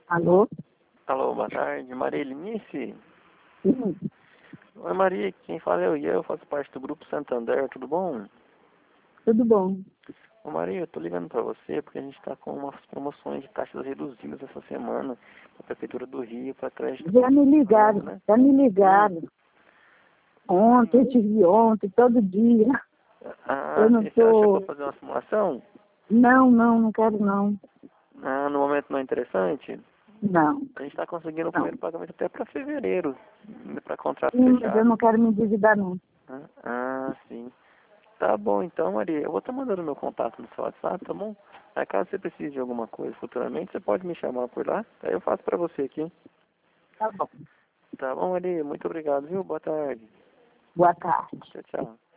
Alô? Alô, boa tarde. Maria Elinice? Sim, Oi, Maria, quem fala é o Ian, eu faço parte do Grupo Santander, tudo bom? tudo bom. Ô, Maria, eu tô ligando pra você porque a gente tá com umas promoções de taxas reduzidas essa semana na Prefeitura do Rio para crédito. Já me ligaram, Né? já me ligaram. Ontem, eu tive ontem, todo dia. Ah, Eu não sim, você acha que eu vou tô... fazer uma simulação? Não quero não. Ah, no momento não é interessante? Não, A gente tá conseguindo o não. primeiro pagamento até pra fevereiro, para contrato Sim, mas eu fechado. não quero me endividar não. Sim. Tá bom, então, Maria. Eu vou estar mandando meu contato no seu WhatsApp, tá bom? Aí, caso você precise de alguma coisa futuramente, você pode me chamar por lá. Aí eu faço pra você aqui. Tá bom. Tá bom, Maria? Muito obrigado, viu? Boa tarde. Boa tarde. Tchau, tchau.